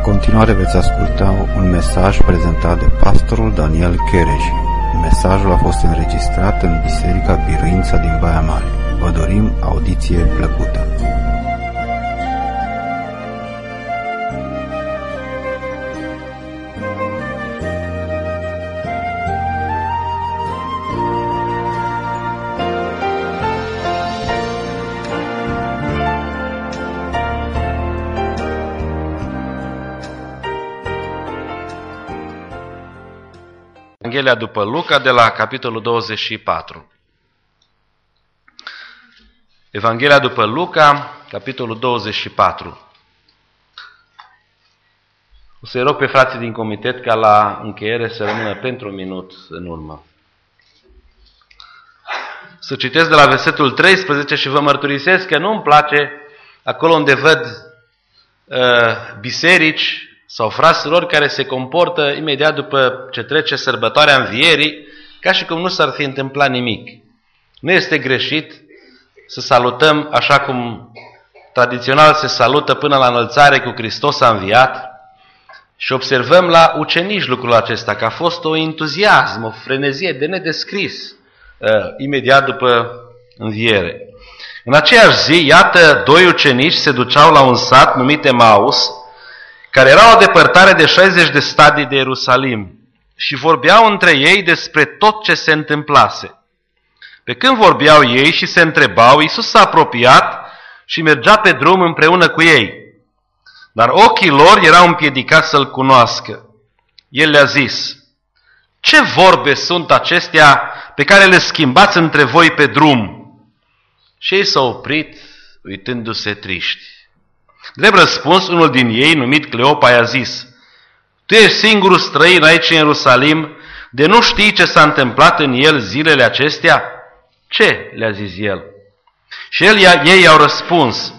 continuare veți asculta un mesaj prezentat de pastorul Daniel Cherej. Mesajul a fost înregistrat în Biserica Biruința din Baia Mare. Vă dorim audiție plăcută. Evanghelia după Luca, de la capitolul 24. Evanghelia după Luca, capitolul 24. O să-i rog pe frații din comitet ca la încheiere să rămână pentru un minut în urmă. Să citesc de la versetul 13 și vă mărturisesc că nu-mi place acolo unde văd biserici sau frați surori care se comportă imediat după ce trece sărbătoarea Învierii, ca și cum nu s-ar fi întâmplat nimic. Nu este greșit să salutăm așa cum tradițional se salută până la înălțare cu Hristos a înviat și observăm la ucenici lucrul acesta, că a fost o entuziasm, o frenezie de nedescris imediat după Înviere. În aceeași zi, iată, doi ucenici se duceau la un sat numit Emaus, care era o depărtare de 60 de stadii de Ierusalim, și vorbeau între ei despre tot ce se întâmplase. Pe când vorbeau ei și se întrebau, Iisus s-a apropiat și mergea pe drum împreună cu ei. Dar ochii lor erau împiedicați să-L cunoască. El le-a zis: ce vorbe sunt acestea pe care le schimbați între voi pe drum? Și ei s-au oprit, uitându-se triști. Drept răspuns, unul din ei, numit Cleopa, i-a zis: tu ești singurul străin aici în Ierusalim, de nu știi ce s-a întâmplat în el zilele acestea? Ce? Le-a zis el. Și ei i-au răspuns: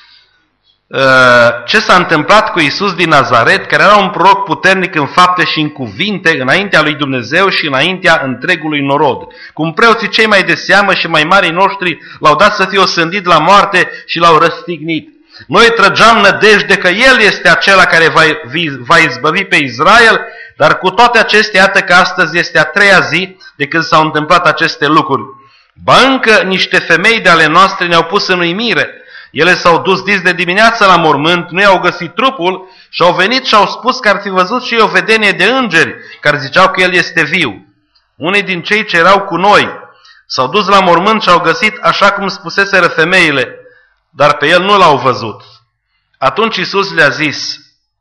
ce s-a întâmplat cu Iisus din Nazaret, care era un proroc puternic în fapte și în cuvinte înaintea lui Dumnezeu și înaintea întregului norod. Cum preoții cei mai de seamă și mai marii noștri l-au dat să fie osândit la moarte și l-au răstignit. Noi trăgeam nădejde că El este acela care va izbăvi pe Israel, dar cu toate acestea, iată că astăzi este a treia zi de când s-au întâmplat aceste lucruri. Ba încă niște femei de ale noastre ne-au pus în uimire. Ele s-au dus dis de dimineață la mormânt, nu i-au găsit trupul și au venit și au spus că ar fi văzut și o vedenie de îngeri care ziceau că El este viu. Unii din cei ce erau cu noi s-au dus la mormânt și au găsit așa cum spuseseră femeile, dar pe El nu l-au văzut. Atunci Iisus le-a zis: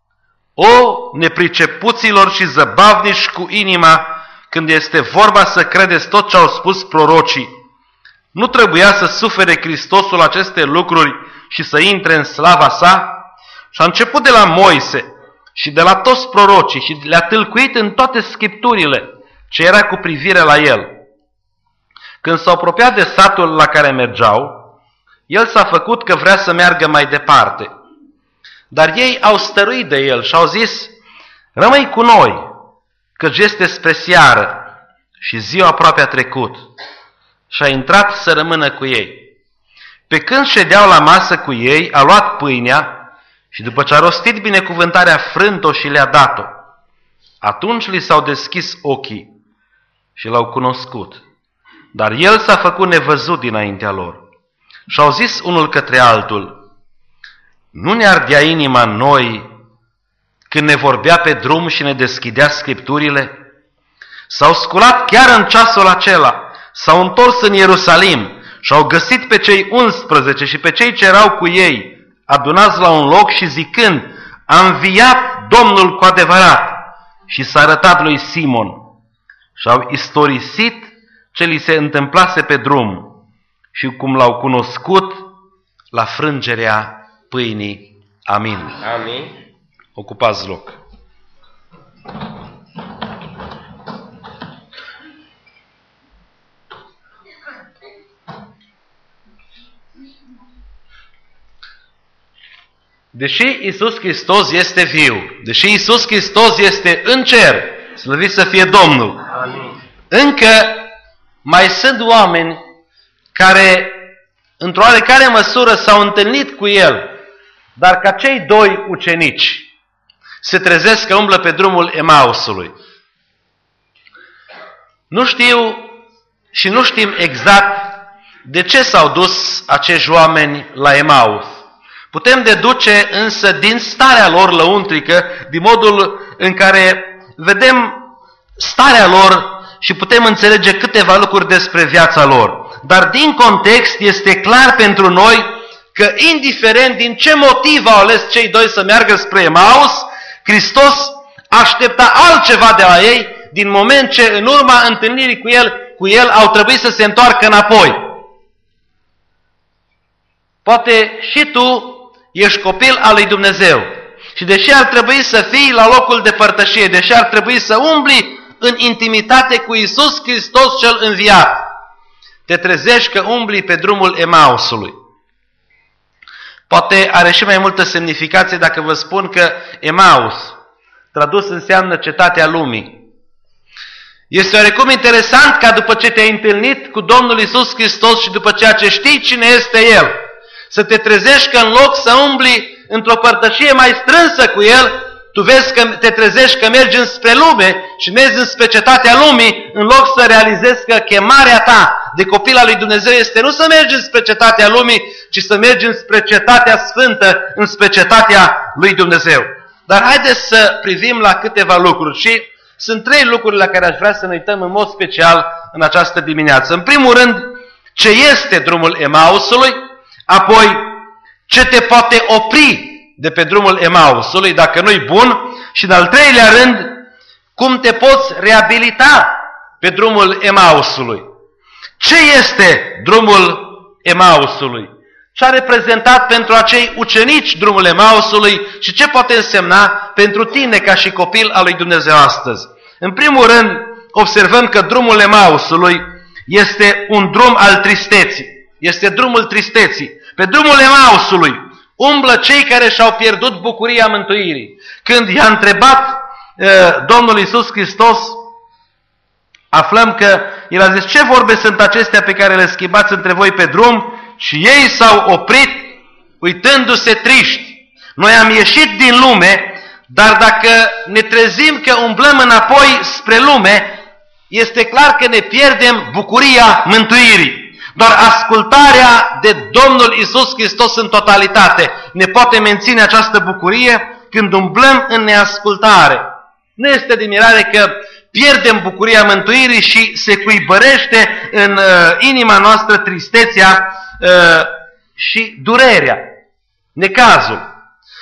o nepricepuților și zăbavnici cu inima, când este vorba să credeți tot ce au spus prorocii, nu trebuia să sufere Hristosul aceste lucruri și să intre în slava sa? Și a început de la Moise și de la toți prorocii și le-a tâlcuit în toate scripturile ce era cu privire la El. Când s-au apropiat de satul la care mergeau, El s-a făcut că vrea să meargă mai departe. Dar ei au stăruit de El și au zis: rămâi cu noi, căci este spre seară și ziua aproape a trecut. Și a intrat să rămână cu ei. Pe când ședeau la masă cu ei, a luat pâinea și după ce a rostit binecuvântarea, a frânt-o și le-a dat-o. Atunci li s-au deschis ochii și L-au cunoscut. Dar El s-a făcut nevăzut dinaintea lor. Și au zis unul către altul: nu ne ardea inima în noi când ne vorbea pe drum și ne deschidea scripturile? S-au sculat chiar în ceasul acela, s-au întors în Ierusalim și au găsit pe cei 11 și pe cei ce erau cu ei adunați la un loc și zicând: a înviat Domnul cu adevărat și s-a arătat lui Simon. Și au istorisit ce li se întâmplase pe drum și cum L-au cunoscut la frângerea pâinii. Amin. Amin. Ocupați loc. Deși Iisus Hristos este viu, deși Iisus Hristos este în cer, slăvit să fie Domnul, Amin. încă mai sunt oameni care într-o oarecare măsură s-au întâlnit cu El, dar ca cei doi ucenici. se trezesc că umblă pe drumul Emausului. Nu știu și nu știm exact de ce s-au dus acești oameni la Emaus. Putem deduce însă din starea lor lăuntrică, din modul în care vedem starea lor și putem înțelege câteva lucruri despre viața lor. Dar din context este clar pentru noi că indiferent din ce motiv au ales cei doi să meargă spre Emaus, Hristos aștepta altceva de la ei din moment ce în urma întâlnirii cu el au trebuit să se întoarcă înapoi. Poate și tu ești copil al lui Dumnezeu și deși ar trebui să fii la locul de părtășie, deși ar trebui să umbli în intimitate cu Iisus Hristos cel înviat, te trezești că umbli pe drumul Emausului. Poate are și mai multă semnificație dacă vă spun că Emaus, tradus, înseamnă cetatea lumii. Este oarecum interesant ca după ce te-ai întâlnit cu Domnul Iisus Hristos și după ceea ce știi cine este El, să te trezești că în loc să umbli într-o părtășie mai strânsă cu El, tu vezi că te trezești că mergi înspre lume și mergi înspre cetatea lumii, în loc să realizezi că chemarea ta de copil al lui Dumnezeu este nu să mergi înspre cetatea lumii, ci să mergi înspre cetatea sfântă, înspre cetatea lui Dumnezeu. Dar haideți să privim la câteva lucruri și sunt 3 lucruri la care aș vrea să ne uităm în mod special în această dimineață. În primul rând, ce este drumul Emausului, apoi ce te poate opri de pe drumul Emausului dacă nu-i bun și în al 3-lea rând, cum te poți reabilita pe drumul Emausului. Ce este drumul Emausului? Ce a reprezentat pentru acei ucenici drumul Emausului și ce poate însemna pentru tine ca și copil al lui Dumnezeu astăzi? În primul rând, observăm că drumul Emausului este un drum al tristeții. Este drumul tristeții. Pe drumul Emausului umblă cei care și-au pierdut bucuria mântuirii. Când i-a întrebat Domnul Iisus Hristos, aflăm că El a zis, ce vorbe sunt acestea pe care le schimbați între voi pe drum? Și ei s-au oprit uitându-se triști. Noi am ieșit din lume, dar dacă ne trezim că umblăm înapoi spre lume, este clar că ne pierdem bucuria mântuirii. Doar ascultarea de Domnul Iisus Hristos în totalitate ne poate menține această bucurie când umblăm în neascultare. Nu este de mirare că pierdem bucuria mântuirii și se cuibărește în inima noastră tristețea și durerea, necazul.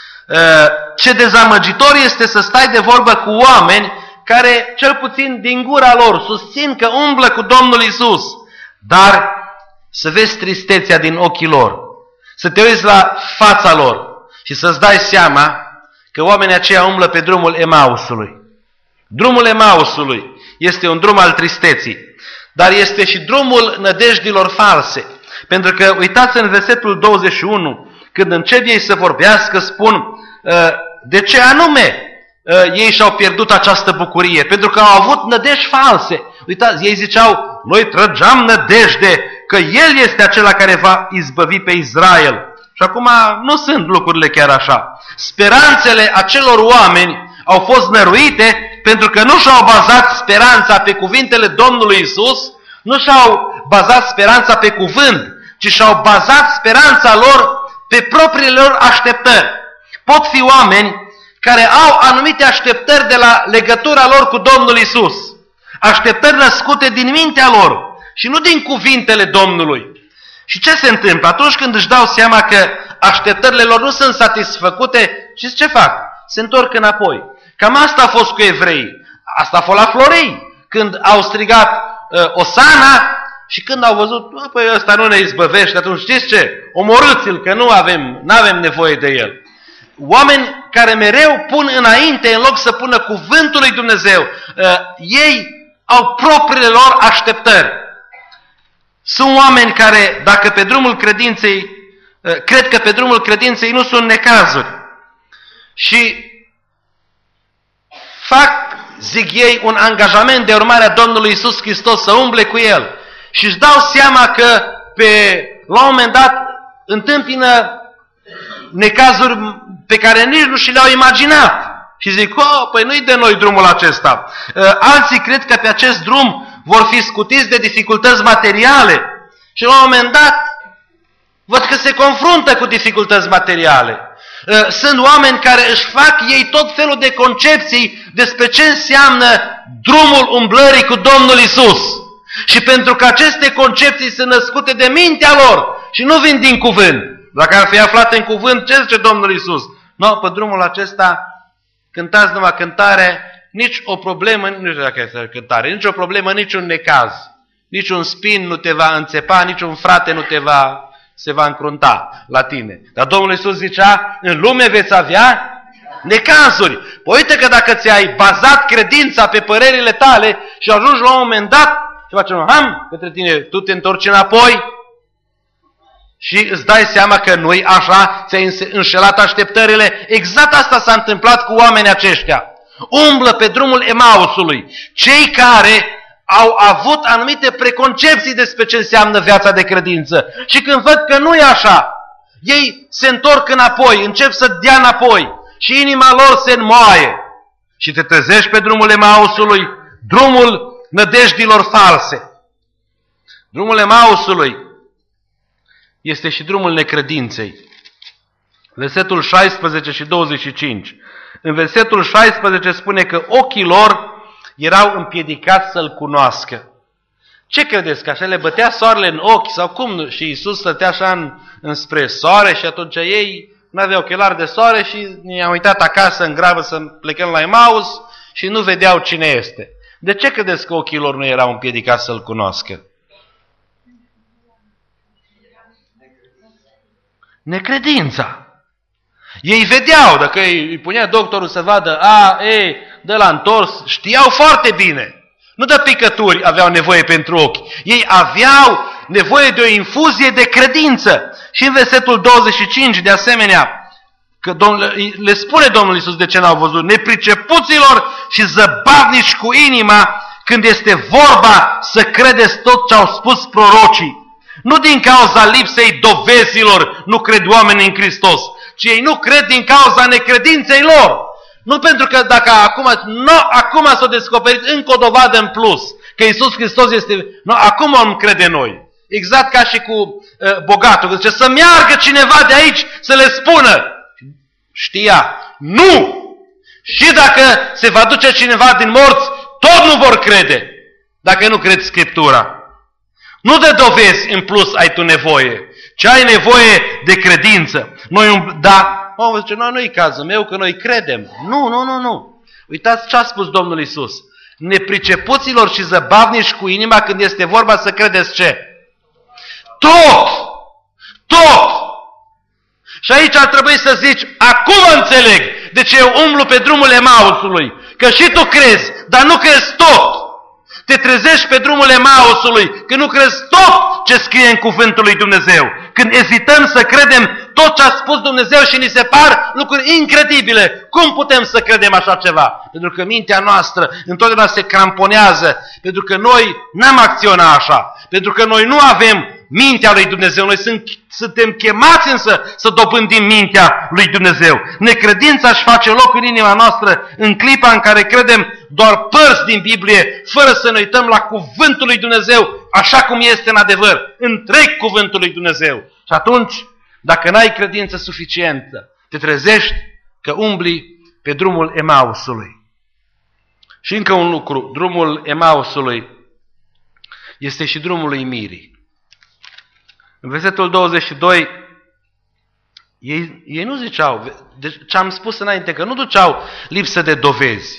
Ce dezamăgitor este să stai de vorbă cu oameni care, cel puțin din gura lor, susțin că umblă cu Domnul Iisus, dar să vezi tristețea din ochii lor, să te uiți la fața lor și să-ți dai seama că oamenii aceia umblă pe drumul Emausului. Drumul Emausului este un drum al tristeții, dar este și drumul nădejdilor false. Pentru că, uitați în versetul 21, când încep ei să vorbească, spun de ce anume ei și-au pierdut această bucurie. Pentru că au avut nădejdi false. Uitați, ei ziceau, noi trăgeam nădejde că El este acela care va izbăvi pe Israel. Și acum nu sunt lucrurile chiar așa. Speranțele acelor oameni au fost năruite pentru că nu și-au bazat speranța pe cuvintele Domnului Iisus, nu și-au bazat speranța pe cuvânt, ci și-au bazat speranța lor pe propriile lor așteptări. Pot fi oameni care au anumite așteptări de la legătura lor cu Domnul Iisus, așteptări născute din mintea lor și nu din cuvintele Domnului. Și ce se întâmplă? Atunci când își dau seama că așteptările lor nu sunt satisfăcute, știți ce fac? Se întorc înapoi. Cam asta a fost cu evreii. Asta a fost la Florei, când au strigat Osana și când au văzut, păi ăsta nu ne izbăvește, atunci știți ce? Omorâți-l, că nu avem nevoie de el. Oameni care mereu pun înainte, în loc să pună cuvântul lui Dumnezeu, ei au propriile lor așteptări. Sunt oameni care, dacă pe drumul credinței, cred că pe drumul credinței nu sunt necazuri. Și fac, zic ei, un angajament de urmare a Domnului Iisus Hristos să umble cu El. Și își dau seama că la un moment dat întâmpină necazuri pe care nici nu și le-au imaginat. Și zic, păi nu-i de noi drumul acesta. Alții cred că pe acest drum vor fi scutiți de dificultăți materiale. Și la un moment dat, văd că se confruntă cu dificultăți materiale. Sunt oameni care își fac ei tot felul de concepții despre ce înseamnă drumul umblării cu Domnul Isus. Și pentru că aceste concepții sunt născute de mintea lor și nu vin din cuvânt. Dacă ar fi aflat în cuvânt, ce zice Domnul Isus? Pe drumul acesta cântați numai cântare, nici o problemă, nu știu dacă este cântare, nici o problemă, niciun necaz. Niciun spin nu te va înțepa, niciun frate nu se va încrunta la tine. Dar Domnul Iisus zicea, în lume veți avea necazuri. Păi uite că dacă ți-ai bazat credința pe părerile tale și ajungi la un moment dat, ce facem? Către tine, tu te întorci înapoi și îți dai seama că nu-i așa, ți-ai înșelat așteptările. Exact asta s-a întâmplat cu oamenii aceștia. Umblă pe drumul Emausului. Cei care au avut anumite preconcepții despre ce înseamnă viața de credință. Și când văd că nu e așa, ei se întorc înapoi, încep să dea înapoi și inima lor se înmoaie. Și te trezești pe drumul Emausului, drumul nădejdilor false. Drumul Emausului este și drumul necredinței. Versetul 16 și 25. În versetul 16 spune că ochii lor erau împiedicați să-L cunoască. Ce credeți? Că așa le bătea soarele în ochi? Sau cum? Și Iisus stătea așa înspre soare și atunci ei nu aveau ochelari de soare și ne-au uitat acasă în grabă să plecăm la Emaus și nu vedeau cine este. De ce credeți că ochii lor nu erau împiedicați să-L cunoască? Necredința. Ei vedeau, dacă îi punea doctorul să vadă de la întors, știau foarte bine. Nu de picături aveau nevoie pentru ochi. Ei aveau nevoie de o infuzie de credință. Și în versetul 25, de asemenea, că le spune Domnul Iisus de ce n-au văzut, nepricepuților și zăbavnici cu inima, când este vorba să credeți tot ce au spus prorocii. Nu din cauza lipsei dovezilor nu cred oamenii în Hristos, ci ei nu cred din cauza necredinței lor. Nu pentru că dacă acum s-a descoperit încă o dovadă în plus, că Iisus Hristos este... acum om crede noi. Exact ca și cu bogatul, că zice să meargă cineva de aici să le spună. Știa, nu! Și dacă se va duce cineva din morți, tot nu vor crede, dacă nu crezi Scriptura. Nu de dovezi în plus ai tu nevoie, ci ai nevoie de credință. Zice, nu-i cazul meu, că noi credem. Nu. Uitați ce a spus Domnul Iisus. Nepricepuților și zăbavnici cu inima când este vorba să credeți ce? Tot! Și aici ar trebui să zici, acum înțeleg de ce eu umblu pe drumul Emausului. Că și tu crezi, dar nu crezi tot. Te trezești pe drumul Emausului când nu crezi tot ce scrie în cuvântul lui Dumnezeu. Când ezităm să credem tot ce a spus Dumnezeu și ni se par lucruri incredibile. Cum putem să credem așa ceva? Pentru că mintea noastră întotdeauna se cramponează. Pentru că noi n-am acționat așa. Pentru că noi nu avem mintea lui Dumnezeu. Noi suntem chemați însă să dobândim mintea lui Dumnezeu. Necredința își face loc în inima noastră în clipa în care credem doar părți din Biblie, fără să ne uităm la cuvântul lui Dumnezeu, așa cum este în adevăr, întreg cuvântul lui Dumnezeu. Și atunci, dacă n-ai credință suficientă, te trezești că umbli pe drumul Emausului. Și încă un lucru, drumul Emausului este și drumul uimirii. În versetul 22, ei nu ziceau, ce am spus înainte, că nu duceau lipsă de dovezi.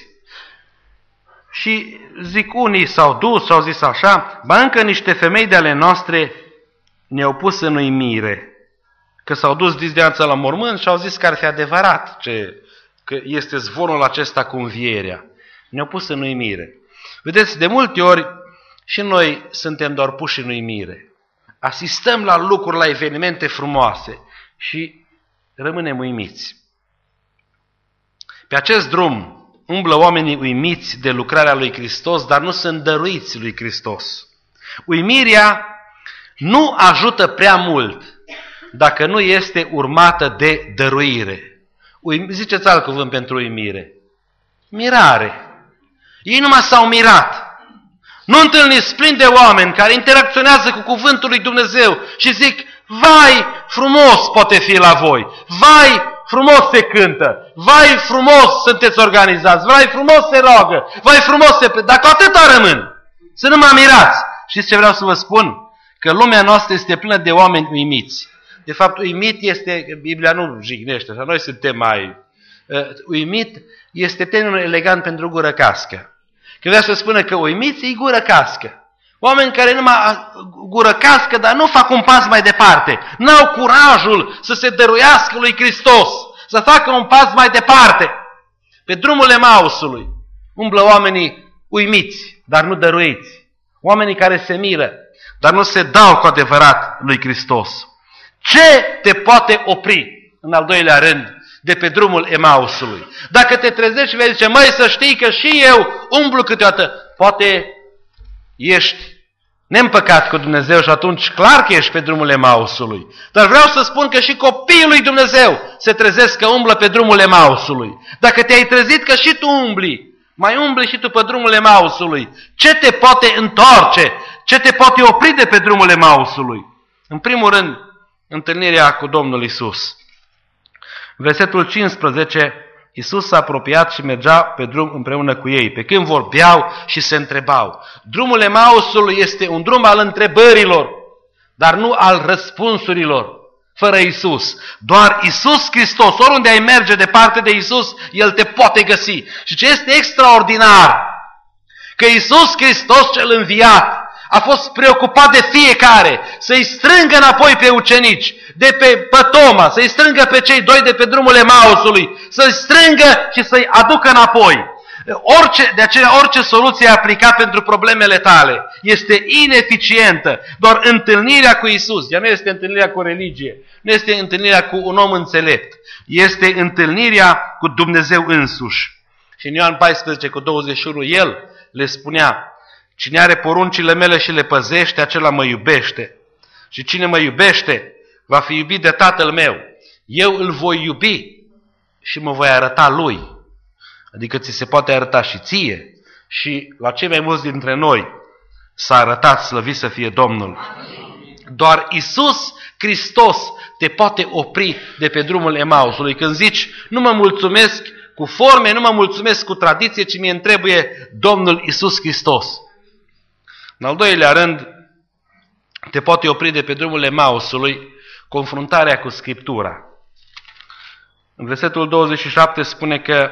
Și zic, unii s-au dus, s-au zis așa, încă niște femei de ale noastre ne-au pus în uimire, că s-au dus dimineața la mormânt și au zis că ar fi adevărat că este zvonul acesta cu învierea. Ne-au pus în uimire. Vedeți, de multe ori și noi suntem doar puși în uimire. Asistăm la lucruri, la evenimente frumoase și rămânem uimiți. Pe acest drum umblă oamenii uimiți de lucrarea lui Hristos, dar nu sunt dăruiți lui Hristos. Uimirea nu ajută prea mult dacă nu este urmată de dăruire. Ziceți alt cuvânt pentru uimire. Mirare. Ei numai s-au mirat. Nu întâlniți plini de oameni care interacționează cu cuvântul lui Dumnezeu și zic, vai, frumos poate fi la voi, vai, frumos se cântă, vai, frumos sunteți organizați, vai, frumos se roagă, vai, frumos se... Dar cu atâta rămân. Să nu mă mirați. Știți ce vreau să vă spun? Că lumea noastră este plină de oameni uimiți. De fapt, uimit este, Biblia nu jignește, așa, noi suntem mai... uimit este termenul elegant pentru gură cască. Că vrea să spună că uimiți e gură cască. Oameni care numai gură cască, dar nu fac un pas mai departe. N-au curajul să se dăruiască lui Hristos, să facă un pas mai departe. Pe drumul Emausului umblă oamenii uimiți, dar nu dăruiți. Oamenii care se miră, dar nu se dau cu adevărat lui Hristos. Ce te poate opri, în al doilea rând, de pe drumul Emausului? Dacă te trezești și vei zice, măi, să știi că și eu umblu câteodată, poate ești neîmpăcat cu Dumnezeu și atunci clar că ești pe drumul Emausului. Dar vreau să spun că și copiii lui Dumnezeu se trezesc că umblă pe drumul Emausului. Dacă te-ai trezit că și tu umbli, mai umbli și tu pe drumul Emausului, ce te poate întoarce? Ce te poate opri de pe drumul Emausului? În primul rând, întâlnirea cu Domnul Isus. Versetul 15, Iisus s-a apropiat și mergea pe drum împreună cu ei, pe când vorbeau și se întrebau. Drumul Emausului este un drum al întrebărilor, dar nu al răspunsurilor, fără Iisus. Doar Iisus Hristos, oriunde ai merge departe de Iisus, El te poate găsi. Și ce este extraordinar, că Iisus Hristos cel înviat a fost preocupat de fiecare să-i strângă înapoi pe ucenici, de pe Toma, să-i strângă pe cei doi de pe drumul Emausului, să-i strângă și să-i aducă înapoi. De aceea orice soluție aplicat pentru problemele tale este ineficientă. Doar întâlnirea cu Iisus, ea nu este întâlnirea cu religie, nu este întâlnirea cu un om înțelept, este întâlnirea cu Dumnezeu însuși. Și în Ioan 14:21 El le spunea, cine are poruncile mele și le păzește, acela mă iubește. Și cine mă iubește, va fi iubit de Tatăl meu. Eu îl voi iubi și mă voi arăta lui. Adică ți se poate arăta și ție și la cei mai mulți dintre noi s-a arătat, slăvit să fie Domnul. Doar Iisus Hristos te poate opri de pe drumul Emausului. Când zici, nu mă mulțumesc cu forme, nu mă mulțumesc cu tradiție, ci mie-mi trebuie Domnul Iisus Hristos. În al doilea rând, te poate opri de pe drumul Emausului confruntarea cu Scriptura. În versetul 27 spune că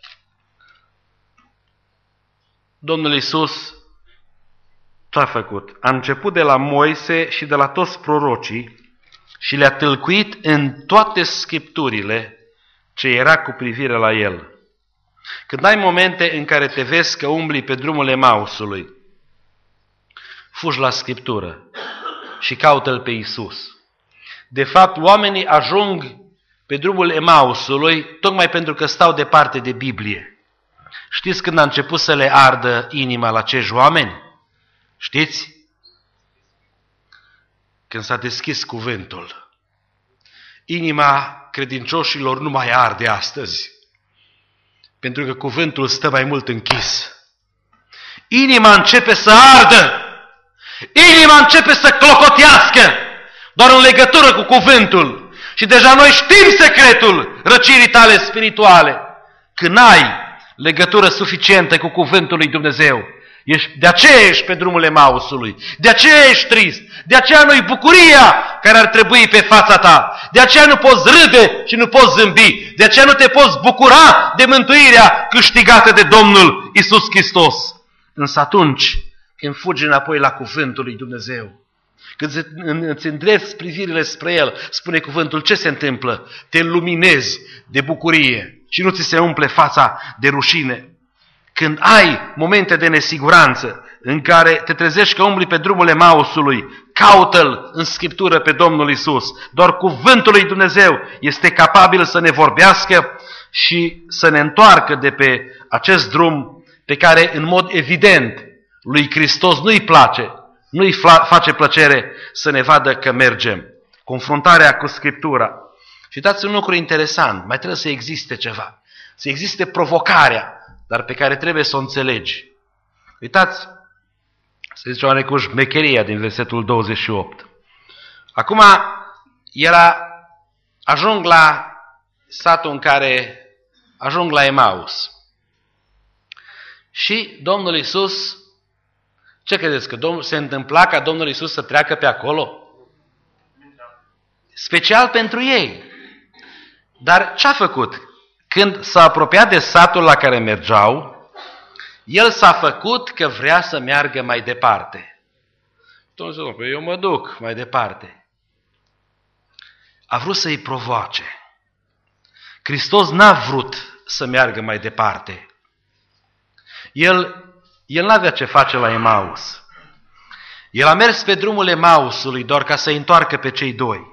Domnul Iisus ce a făcut? A început de la Moise și de la toți prorocii și le-a tâlcuit în toate Scripturile ce era cu privire la El. Când ai momente în care te vezi că umbli pe drumul Emausului, fugi la Scriptură și caută-L pe Iisus. De fapt, oamenii ajung pe drumul Emausului tocmai pentru că stau departe de Biblie. Știți când a început să le ardă inima la acești oameni? Știți? Când s-a deschis cuvântul. Inima credincioșilor nu mai arde astăzi, pentru că cuvântul stă mai mult închis. Inima începe să ardă. Inima începe să clocotească doar în legătură cu cuvântul. Și deja noi știm secretul răcirii tale spirituale. Când ai legătură suficientă cu cuvântul lui Dumnezeu, de aceea ești pe drumul Emausului, de aceea ești trist, de aceea nu-i bucuria care ar trebui pe fața ta, de aceea nu poți râde și nu poți zâmbi, de aceea nu te poți bucura de mântuirea câștigată de Domnul Iisus Hristos. Însă atunci când fugi înapoi la cuvântul lui Dumnezeu, când îți îndrepți privirile spre El, spune cuvântul, ce se întâmplă? Te luminezi de bucurie și nu ți se umple fața de rușine. Când ai momente de nesiguranță în care te trezești că umbli pe drumul Emausului, caută-L în Scriptură pe Domnul Iisus. Doar cuvântul lui Dumnezeu este capabil să ne vorbească și să ne întoarcă de pe acest drum pe care, în mod evident, lui Hristos nu-i place, nu-i face plăcere să ne vadă că mergem. Confruntarea cu Scriptura. Și uitați un lucru interesant, mai trebuie să existe ceva. Să existe provocarea dar pe care trebuie să o înțelegi. Uitați, să zice oarecum șmecheria din versetul 28. Acum, ajung la satul în care ajung la Emaus. Și Domnul Iisus, ce credeți? Că se întâmpla ca Domnul Iisus să treacă pe acolo? Special pentru ei. Dar ce a făcut? Când s-a apropiat de satul la care mergeau, el s-a făcut că vrea să meargă mai departe. Domnul Iisus, eu mă duc mai departe. A vrut să-i provoace. Hristos n-a vrut să meargă mai departe. El n-avea ce face la Emaus. El a mers pe drumul Emausului doar ca să-i întoarcă pe cei doi.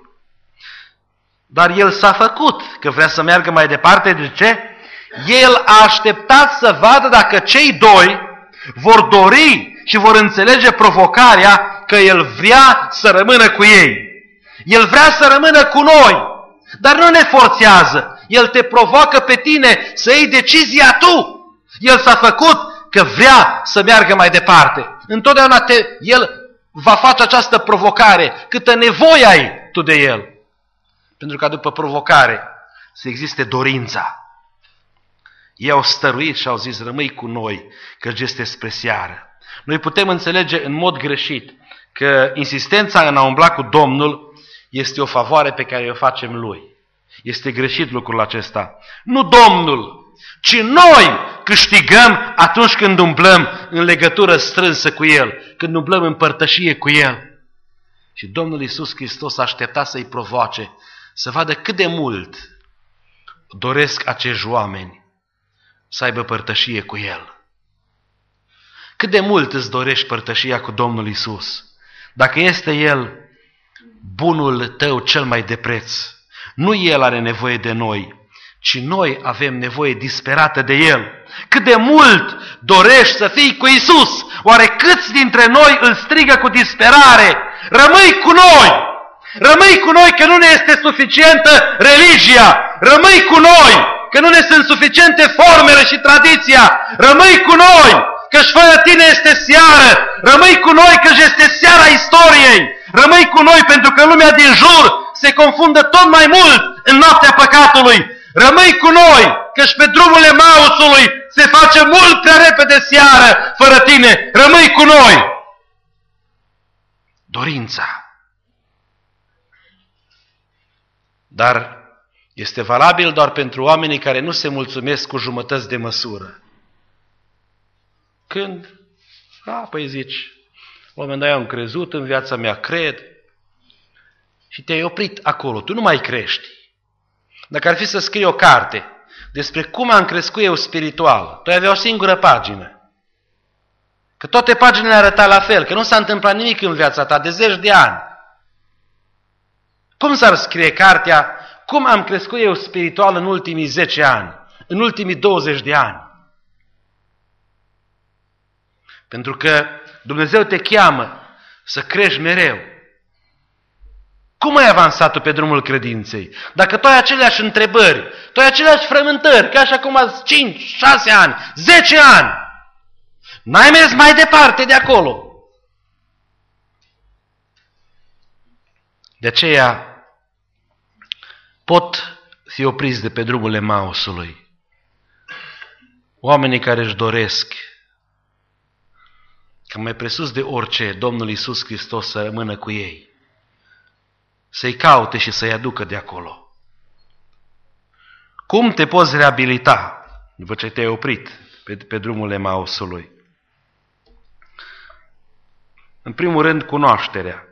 Dar el s-a făcut că vrea să meargă mai departe. De ce? El a așteptat să vadă dacă cei doi vor dori și vor înțelege provocarea că el vrea să rămână cu ei. El vrea să rămână cu noi, dar nu ne forțează. El te provoacă pe tine să iei decizia tu. El s-a făcut că vrea să meargă mai departe. Întotdeauna el va face această provocare câtă nevoie ai tu de el. Pentru că după provocare să existe dorința. Ei au stăruit și au zis, rămâi cu noi, că este spre seară. Noi putem înțelege în mod greșit că insistența în a umbla cu Domnul este o favoare pe care o facem Lui. Este greșit lucrul acesta. Nu Domnul, ci noi câștigăm atunci când umblăm în legătură strânsă cu El, când umblăm în părtășie cu El. Și Domnul Iisus Hristos aștepta să-i provoace, să vadă cât de mult doresc acești oameni să aibă părtășie cu El. Cât de mult îți dorești părtășia cu Domnul Iisus? Dacă este El bunul tău cel mai de preț, nu El are nevoie de noi, ci noi avem nevoie disperată de El. Cât de mult dorești să fii cu Iisus? Oare câți dintre noi îl strigă cu disperare? Rămâi cu noi! Rămâi cu noi că nu ne este suficientă religia! Rămâi cu noi că nu ne sunt suficiente formele și tradiția! Rămâi cu noi că-și fără tine este seară! Rămâi cu noi că este seara istoriei! Rămâi cu noi pentru că lumea din jur se confundă tot mai mult în noaptea păcatului! Rămâi cu noi că-și pe drumul Emausului se face mult prea repede seară fără tine! Rămâi cu noi! Dorința. Dar este valabil doar pentru oamenii care nu se mulțumesc cu jumătăți de măsură. Când? Păi zici, oameni, dar eu am crezut în viața mea, cred. Și te-ai oprit acolo, tu nu mai crești. Dacă ar fi să scrii o carte despre cum am crescut eu spiritual, tu ai avea o singură pagină. Că toate paginile arăta la fel, că nu s-a întâmplat nimic în viața ta de 10 de ani. Cum s-ar scrie cartea cum am crescut eu spiritual în ultimii 10 ani, în ultimii 20 de ani? Pentru că Dumnezeu te cheamă să crești mereu. Cum ai avansat tu pe drumul credinței? Dacă tu ai aceleași întrebări, tu ai aceleași frământări, ca și acum 5, 6 ani, 10 ani, n-ai mers mai departe de acolo. De aceea pot fi opriți de pe drumul Emausului oamenii care își doresc că mai presus de orice Domnul Iisus Hristos să rămână cu ei, să-i caute și să-i aducă de acolo. Cum te poți reabilita după ce te-ai oprit pe drumul Emausului? În primul rând, cunoașterea.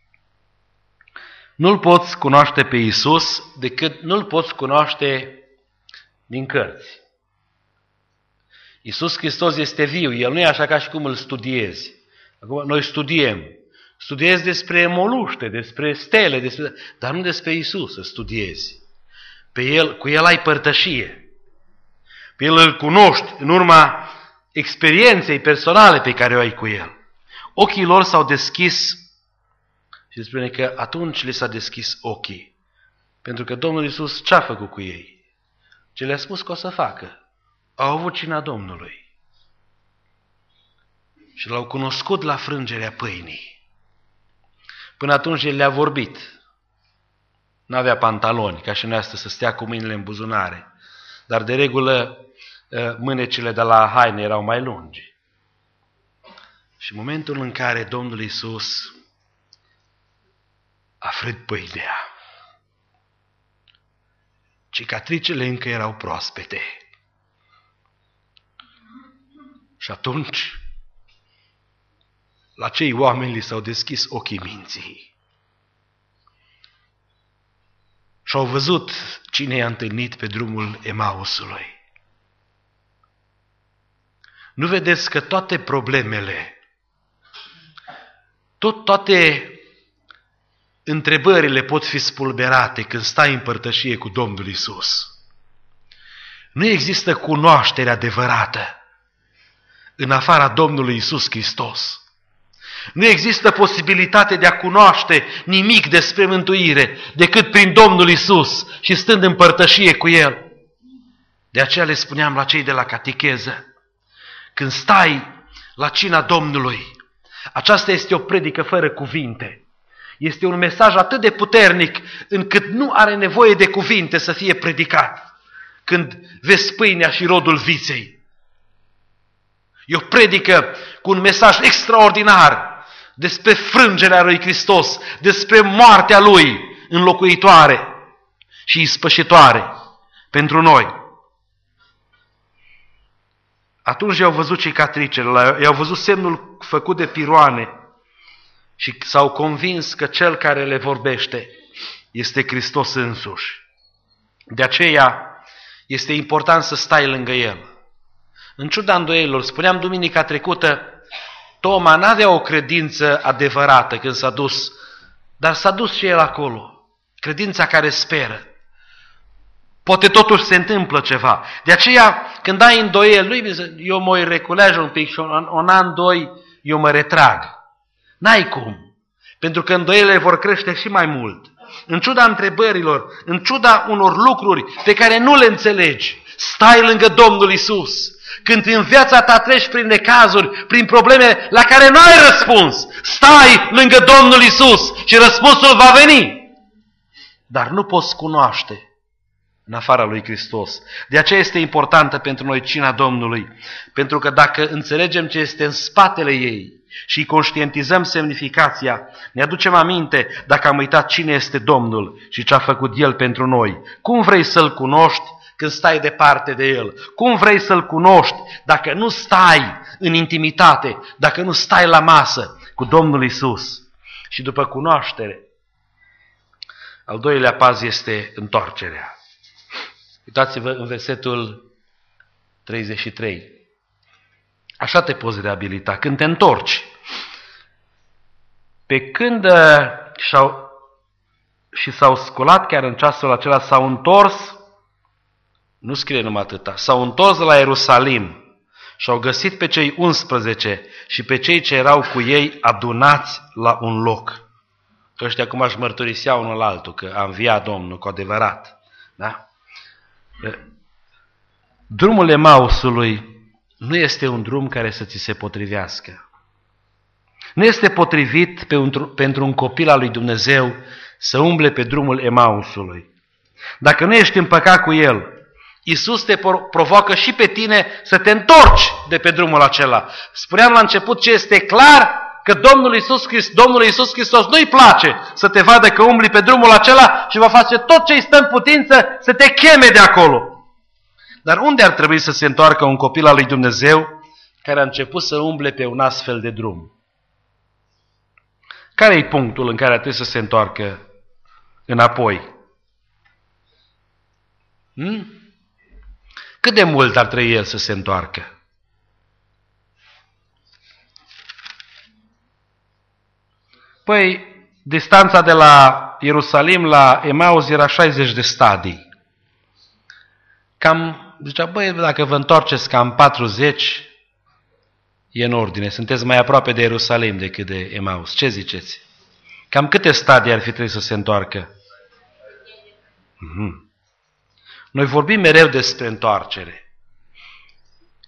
Nu-L poți cunoaște pe Iisus decât nu-L poți cunoaște din cărți. Iisus Hristos este viu, El nu e așa ca și cum îl studiezi. Acum noi studiezi despre moluște, despre stele, dar nu despre Iisus să studiezi. Cu El ai părtășie. Pe El îl cunoști în urma experienței personale pe care o ai cu El. Ochii lor s-au deschis și spune că atunci le s-a deschis ochii. Pentru că Domnul Iisus ce-a făcut cu ei? Ce le-a spus că o să facă. au avut cina Domnului și l-au cunoscut la frângerea pâinii. Până atunci el le-a vorbit. N-avea pantaloni, ca și noi astăzi, să stea cu mâinile în buzunare. Dar de regulă mânecile de la haine erau mai lungi. Și în momentul în care Domnul Iisus a frânt pâinea, cicatricele încă erau proaspete. Și atunci, la cei oameni li s-au deschis ochii minții. Și au văzut cine i-a întâlnit pe drumul Emausului. Nu vedeți că toate problemele, toate întrebările pot fi spulberate când stai în părtășie cu Domnul Iisus. Nu există cunoaștere adevărată în afara Domnului Iisus Hristos. Nu există posibilitate de a cunoaște nimic despre mântuire decât prin Domnul Iisus și stând în părtășie cu El. De aceea le spuneam la cei de la catecheză, când stai la cina Domnului, aceasta este o predică fără cuvinte. Este un mesaj atât de puternic încât nu are nevoie de cuvinte să fie predicat. Când vezi pâinea și rodul viței. E o predică cu un mesaj extraordinar despre frângerea lui Hristos, despre moartea Lui înlocuitoare și ispășitoare pentru noi. Atunci i-au văzut cicatricele, i-au văzut semnul făcut de piroane și s-au convins că Cel care le vorbește este Hristos însuși. De aceea este important să stai lângă El. În ciuda îndoielilor, spuneam duminica trecută, Toma n-avea o credință adevărată când s-a dus, dar s-a dus și el acolo. Credința care speră. Poate totuși se întâmplă ceva. De aceea, când ai îndoieli, eu mă reculează un pic și un an, doi, eu mă retrag. N-ai cum. Pentru că îndoielile vor crește și mai mult. În ciuda întrebărilor, în ciuda unor lucruri pe care nu le înțelegi, stai lângă Domnul Iisus. Când în viața ta treci prin necazuri, prin probleme la care nu ai răspuns, stai lângă Domnul Iisus și răspunsul va veni. Dar nu poți cunoaște în afara lui Hristos. De aceea este importantă pentru noi cina Domnului, pentru că dacă înțelegem ce este în spatele ei și conștientizăm semnificația, ne aducem aminte dacă am uitat cine este Domnul și ce a făcut El pentru noi. Cum vrei să-L cunoști când stai departe de El? Cum vrei să-L cunoști dacă nu stai în intimitate, dacă nu stai la masă cu Domnul Iisus? Și după cunoaștere, al doilea pas este întoarcerea. Uitați-vă în versetul 33. Așa te poți reabilita, când te întorci. Pe când s-au sculat chiar în ceasul acela, s-au întors, nu scrie numai atâta, s-au întors la Ierusalim și au găsit pe cei 11 și pe cei ce erau cu ei adunați la un loc. Că ăștia acum își mărturiseau unul la altul că a înviat Domnul cu adevărat. Da? Drumul Emausului nu este un drum care să ți se potrivească. Nu este potrivit pentru un copil al lui Dumnezeu să umble pe drumul Emausului. Dacă nu ești împăcat cu El, Iisus te provoacă și pe tine să te întorci de pe drumul acela. Spuneam la început ce este clar, că Domnul Iisus Hristos nu-i place să te vadă că umbli pe drumul acela și va face tot ce-i stă în putință să te cheme de acolo. Dar unde ar trebui să se întoarcă un copil al lui Dumnezeu care a început să umble pe un astfel de drum? Care e punctul în care ar trebui să se întoarcă înapoi? Cât de mult ar trebui el să se întoarcă? Păi, distanța de la Ierusalim la Emaus era 60 de stadii. Zicea, băi, dacă vă întoarceți cam 40, e în ordine. Sunteți mai aproape de Ierusalim decât de Emaus. Ce ziceți? Cam câte stadii ar fi trebuit să se întoarcă? Noi vorbim mereu despre întoarcere.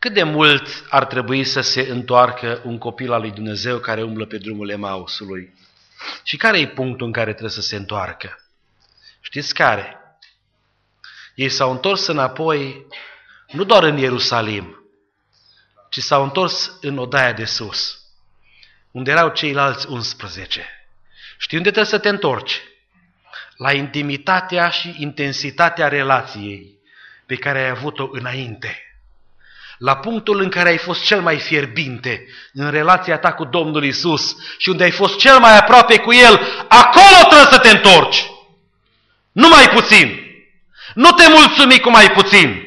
Cât de mult ar trebui să se întoarcă un copil al lui Dumnezeu care umblă pe drumul Emausului? Și care e punctul în care trebuie să se întoarcă? Știți care? Ei s-au întors înapoi nu doar în Ierusalim, ci s-au întors în odaia de sus, unde erau ceilalți 11. Știi unde trebuie să te întorci? La intimitatea și intensitatea relației pe care ai avut-o înainte. La punctul în care ai fost cel mai fierbinte în relația ta cu Domnul Iisus și unde ai fost cel mai aproape cu El, acolo trebuie să te întorci. Nu mai puțin. Nu te mulțumi cu mai puțin.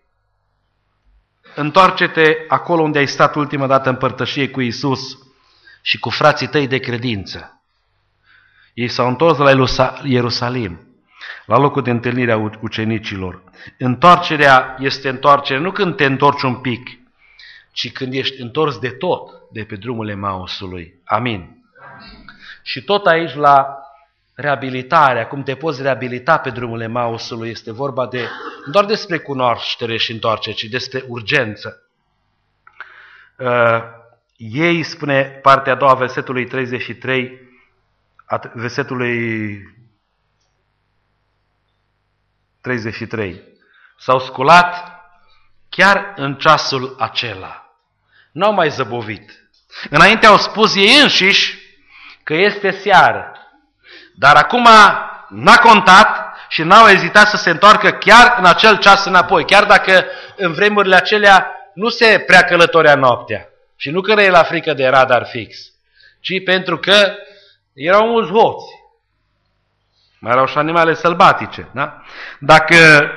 Întoarce-te acolo unde ai stat ultima dată în părtășie cu Iisus și cu frații tăi de credință. Ei s-au întors la Ierusalim, la locul de întâlnire a ucenicilor. Întoarcerea este întoarcere nu când te întorci un pic, ci când ești întors de tot de pe drumul Emausului. Amin. Și tot aici la reabilitarea, cum te poți reabilita pe drumul Emausului, este vorba de nu doar despre cunoaștere și întoarcere, ci despre urgență. Ei, spune partea a doua, versetului 33, versetului 33. S-au sculat chiar în ceasul acela. N-au mai zăbovit. Înainte au spus ei înșiși că este seară. Dar acum n-a contat și n-au ezitat să se întoarcă chiar în acel ceas înapoi. Chiar dacă în vremurile acelea nu se prea călătorea noaptea. Și nu că le era frică de radar fix, ci pentru că erau mulți hoți. Mai erau și animale sălbatice. Da? Dacă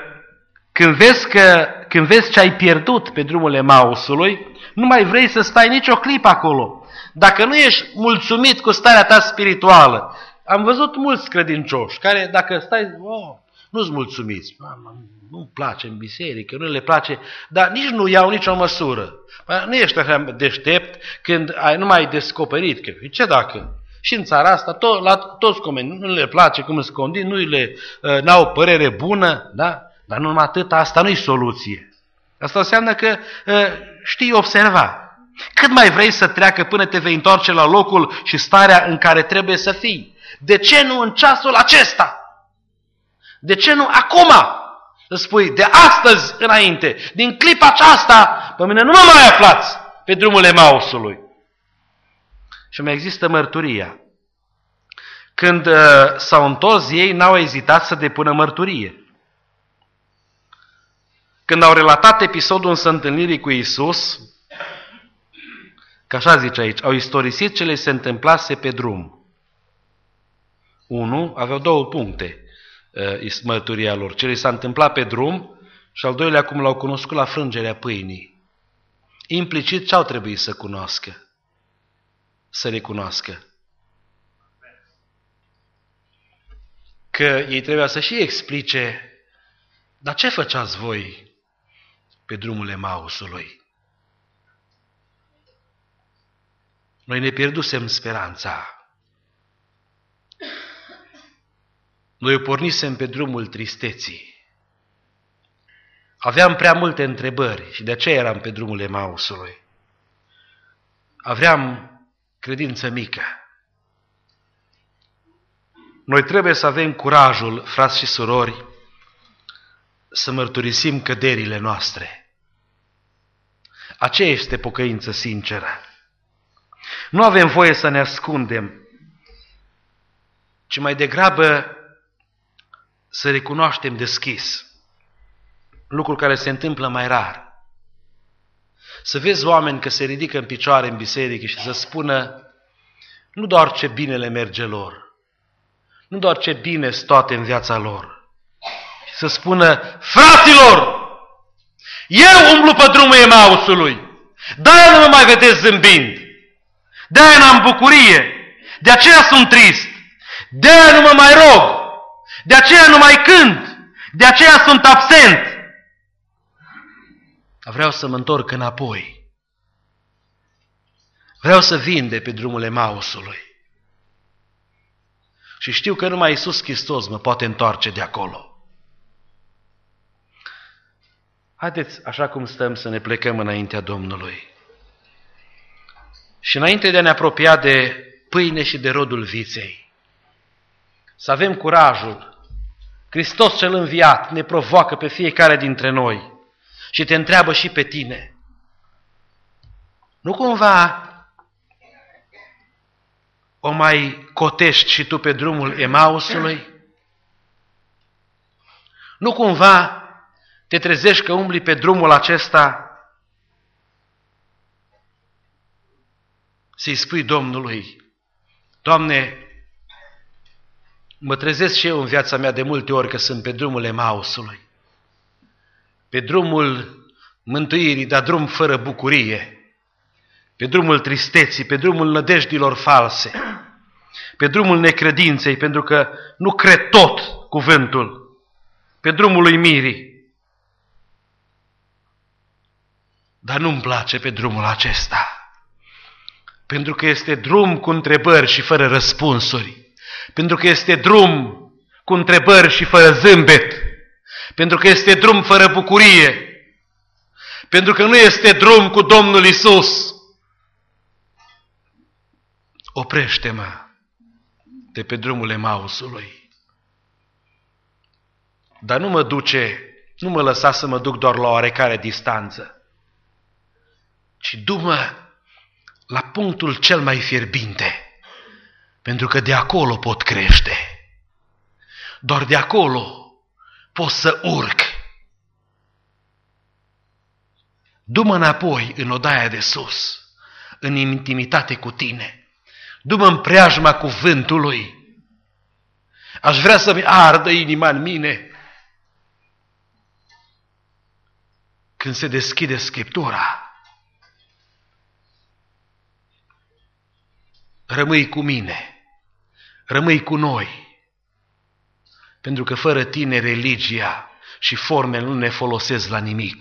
când vezi ce ai pierdut pe drumul Emausului, nu mai vrei să stai nicio clipă acolo. Dacă nu ești mulțumit cu starea ta spirituală, am văzut mulți credincioși care dacă stai, nu-s mulțumiți. Nu-mi place în biserică, nu le place, dar nici nu iau nicio măsură. Nu ești așa deștept când nu mai ai descoperit. Că, ce dacă? Și în țara asta, la toți oamenii nu le place cum îți condin, n-au părere bună, da? Dar nu numai atât, asta nu-i soluție. Asta înseamnă că știi observa. Cât mai vrei să treacă până te vei întoarce la locul și starea în care trebuie să fii? De ce nu în ceasul acesta? De ce nu acum? Îți spui, de astăzi înainte, din clipa aceasta, pe mine nu mă mai aflați pe drumul Emausului. Și mai există mărturia. Când s-au întors, ei n-au ezitat să depună mărturie. Când au relatat episodul însă întâlnirii cu Iisus, că așa zice aici, au istorisit ce le se întâmplase pe drum. 1. Aveau 2 puncte mărturia lor. Ce le s-a întâmplat pe drum și al doilea cum l-au cunoscut la frângerea pâinii. Implicit ce au trebuit să cunoască? Să recunoască? Că ei trebuia să și explice, dar ce făceați voi pe drumul Emausului? Noi ne pierdusem speranța. Noi o pornisem pe drumul tristeții. Aveam prea multe întrebări și de aceea eram pe drumul Emausului. Aveam credință mică. Noi trebuie să avem curajul, frați și surori, să mărturisim căderile noastre. Aceea este pocăință sinceră. Nu avem voie să ne ascundem, ci mai degrabă să recunoaștem deschis. Lucru care se întâmplă mai rar. Să vezi oameni că se ridică în picioare în biserică și să spună nu doar ce bine le merge lor, nu doar ce bine sunt toate în viața lor, și să spună, fraților, eu umblu pe drumul Emausului, de-aia nu mă mai vedeți zâmbind, de-aia n-am bucurie, de aceea sunt trist, de-aia nu mă mai rog, de aceea nu mai cânt, de aceea sunt absent. Vreau să mă întorc înapoi. Vreau să vin de pe drumul Emausului. Și știu că numai Iisus Hristos mă poate întoarce de acolo. Haideți, așa cum stăm, să ne plecăm înaintea Domnului. Și înainte de a ne apropia de pâine și de rodul viței, să avem curajul. Hristos cel înviat ne provoacă pe fiecare dintre noi și te întreabă și pe tine. Nu cumva o mai cotești și tu pe drumul Emausului? Nu cumva te trezești că umbli pe drumul acesta să-i spui Domnului: Doamne, mă trezesc și eu în viața mea de multe ori că sunt pe drumul Emausului, pe drumul mântuirii, dar drum fără bucurie, pe drumul tristeții, pe drumul nădejdilor false, pe drumul necredinței, pentru că nu cred tot cuvântul, pe drumul uimirii. Dar nu-mi place pe drumul acesta, pentru că este drum cu întrebări și fără răspunsuri, pentru că este drum cu întrebări și fără zâmbet, pentru că este drum fără bucurie, pentru că nu este drum cu Domnul Iisus. Oprește-mă de pe drumul Emausului. Dar nu mă lăsa să mă duc doar la oarecare distanță, ci du-mă la punctul cel mai fierbinte, pentru că de acolo pot crește. Doar de acolo pot să urc. Du-mă înapoi în odaia de sus, în intimitate cu tine. Du-mă în preajma cuvântului. Aș vrea să-mi ardă inima în mine când se deschide Scriptura. Rămâi cu mine, rămâi cu noi, pentru că fără tine religia și formele nu ne folosesc la nimic.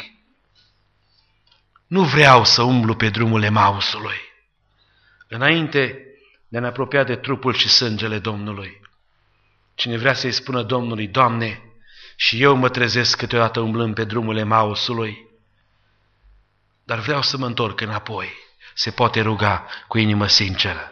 Nu vreau să umblu pe drumul Emausului. Înainte de a ne apropia de trupul și sângele Domnului, cine vrea să-i spună Domnului: Doamne, și eu mă trezesc câteodată umblând pe drumul Emausului, dar vreau să mă întorc înapoi, se poate ruga cu inimă sinceră.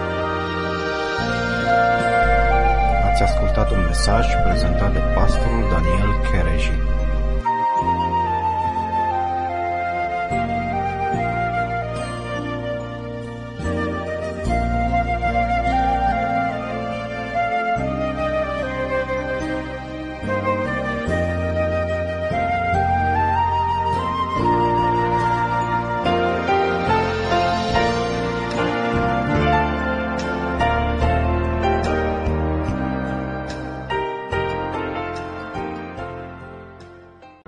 Ați ascultat un mesaj prezentat de pastorul